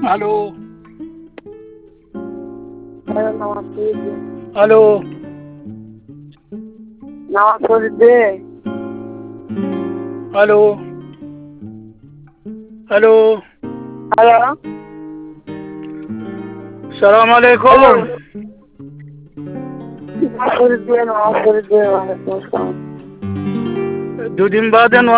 Hello नमस्ते जी। Hello नमस्ते दे। हेलो हेलो हेलो सलाम हेलो अलैकुम। नमस्ते दे। वालेकुम सलाम। दो दिन बाद